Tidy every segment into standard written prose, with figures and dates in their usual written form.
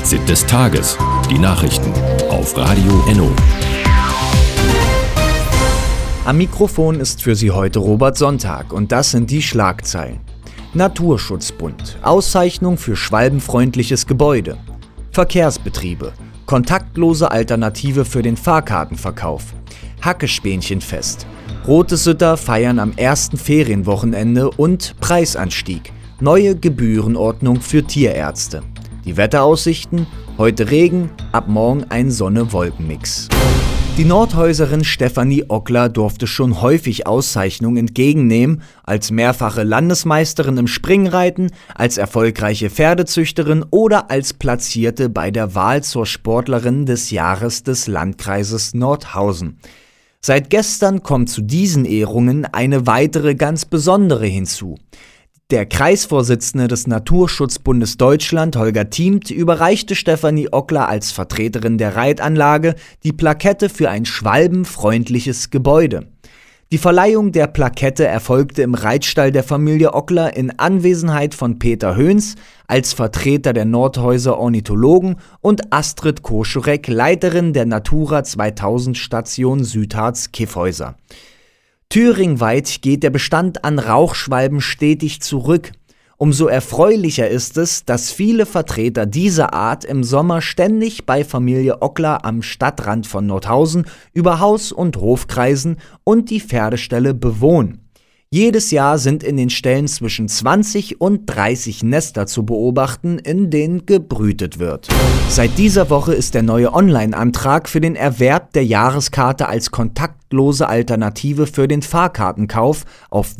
Fazit des Tages. Die Nachrichten auf Radio Enno. Am Mikrofon ist für Sie heute Robert Sonntag und das sind die Schlagzeilen. Naturschutzbund, Auszeichnung für schwalbenfreundliches Gebäude. Verkehrsbetriebe, kontaktlose Alternative für den Fahrkartenverkauf. Hackespäänchenfest, Rote Sütter feiern am ersten Ferienwochenende und Preisanstieg. Neue Gebührenordnung für Tierärzte. Die Wetteraussichten, heute Regen, ab morgen ein Sonne-Wolken-Mix. Die Nordhäuserin Stefanie Ockler durfte schon häufig Auszeichnungen entgegennehmen, als mehrfache Landesmeisterin im Springreiten, als erfolgreiche Pferdezüchterin oder als Platzierte bei der Wahl zur Sportlerin des Jahres des Landkreises Nordhausen. Seit gestern kommt zu diesen Ehrungen eine weitere ganz besondere hinzu. Der Kreisvorsitzende des Naturschutzbundes Deutschland, Holger Thiemt, überreichte Stefanie Ockler als Vertreterin der Reitanlage die Plakette für ein schwalbenfreundliches Gebäude. Die Verleihung der Plakette erfolgte im Reitstall der Familie Ockler in Anwesenheit von Peter Höhns als Vertreter der Nordhäuser Ornithologen und Astrid Koschurek, Leiterin der Natura 2000 Station Südharz Kyffhäuser. Thüringweit geht der Bestand an Rauchschwalben stetig zurück. Umso erfreulicher ist es, dass viele Vertreter dieser Art im Sommer ständig bei Familie Ockler am Stadtrand von Nordhausen über Haus- und Hof kreisen und die Pferdeställe bewohnen. Jedes Jahr sind in den Ställen zwischen 20 und 30 Nester zu beobachten, in denen gebrütet wird. Seit dieser Woche ist der neue Online-Antrag für den Erwerb der Jahreskarte als kontaktlose Alternative für den Fahrkartenkauf auf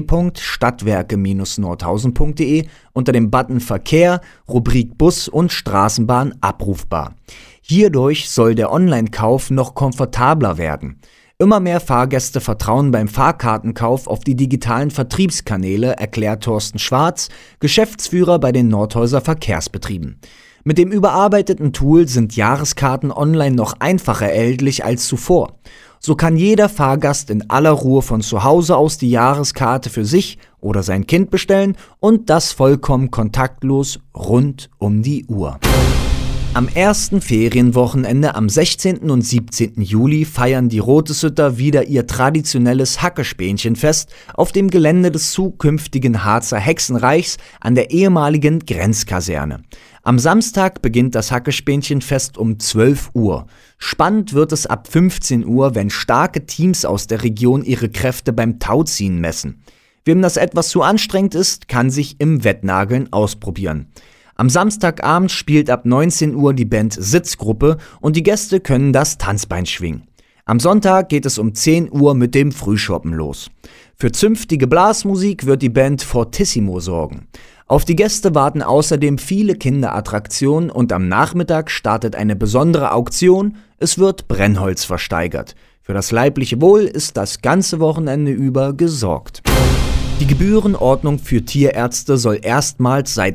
www.stadtwerke-nordhausen.de unter dem Button Verkehr, Rubrik Bus und Straßenbahn abrufbar. Hierdurch soll der Online-Kauf noch komfortabler werden. Immer mehr Fahrgäste vertrauen beim Fahrkartenkauf auf die digitalen Vertriebskanäle, erklärt Thorsten Schwarz, Geschäftsführer bei den Nordhäuser Verkehrsbetrieben. Mit dem überarbeiteten Tool sind Jahreskarten online noch einfacher erhältlich als zuvor. So kann jeder Fahrgast in aller Ruhe von zu Hause aus die Jahreskarte für sich oder sein Kind bestellen und das vollkommen kontaktlos rund um die Uhr. Am ersten Ferienwochenende am 16. und 17. Juli feiern die Rote Sütter wieder ihr traditionelles Hackespäänchenfest auf dem Gelände des zukünftigen Harzer Hexenreichs an der ehemaligen Grenzkaserne. Am Samstag beginnt das Hackespäänchenfest um 12 Uhr. Spannend wird es ab 15 Uhr, wenn starke Teams aus der Region ihre Kräfte beim Tauziehen messen. Wem das etwas zu anstrengend ist, kann sich im Wettnageln ausprobieren. Am Samstagabend spielt ab 19 Uhr die Band Sitzgruppe und die Gäste können das Tanzbein schwingen. Am Sonntag geht es um 10 Uhr mit dem Frühschoppen los. Für zünftige Blasmusik wird die Band Fortissimo sorgen. Auf die Gäste warten außerdem viele Kinderattraktionen und am Nachmittag startet eine besondere Auktion, es wird Brennholz versteigert. Für das leibliche Wohl ist das ganze Wochenende über gesorgt. Die Gebührenordnung für Tierärzte soll erstmals seit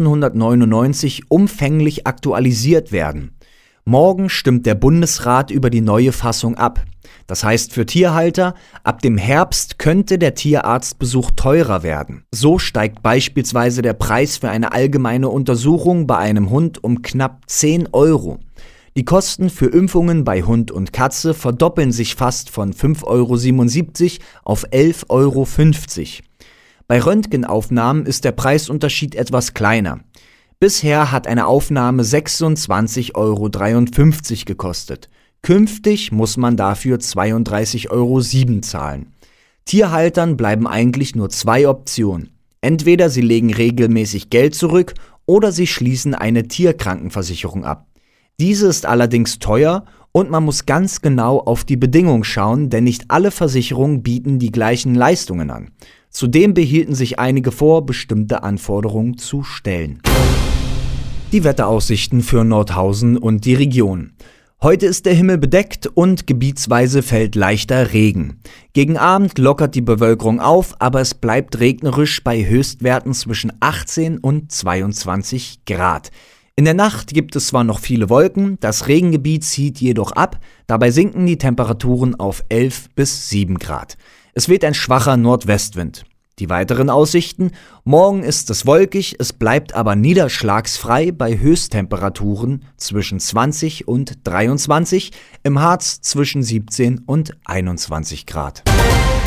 1999 umfänglich aktualisiert werden. Morgen stimmt der Bundesrat über die neue Fassung ab. Das heißt für Tierhalter, ab dem Herbst könnte der Tierarztbesuch teurer werden. So steigt beispielsweise der Preis für eine allgemeine Untersuchung bei einem Hund um knapp 10 Euro. Die Kosten für Impfungen bei Hund und Katze verdoppeln sich fast von 5,77 € auf 11,50 €. Bei Röntgenaufnahmen ist der Preisunterschied etwas kleiner. Bisher hat eine Aufnahme 26,53 € gekostet. Künftig muss man dafür 32,07 € zahlen. Tierhaltern bleiben eigentlich nur zwei Optionen. Entweder sie legen regelmäßig Geld zurück oder sie schließen eine Tierkrankenversicherung ab. Diese ist allerdings teuer und man muss ganz genau auf die Bedingungen schauen, denn nicht alle Versicherungen bieten die gleichen Leistungen an. Zudem behielten sich einige vor, bestimmte Anforderungen zu stellen. Die Wetteraussichten für Nordhausen und die Region. Heute ist der Himmel bedeckt und gebietsweise fällt leichter Regen. Gegen Abend lockert die Bewölkung auf, aber es bleibt regnerisch bei Höchstwerten zwischen 18 und 22 Grad. In der Nacht gibt es zwar noch viele Wolken, das Regengebiet zieht jedoch ab, dabei sinken die Temperaturen auf 11 bis 7 Grad. Es weht ein schwacher Nordwestwind. Die weiteren Aussichten: Morgen ist es wolkig, es bleibt aber niederschlagsfrei bei Höchsttemperaturen zwischen 20 und 23, im Harz zwischen 17 und 21 Grad.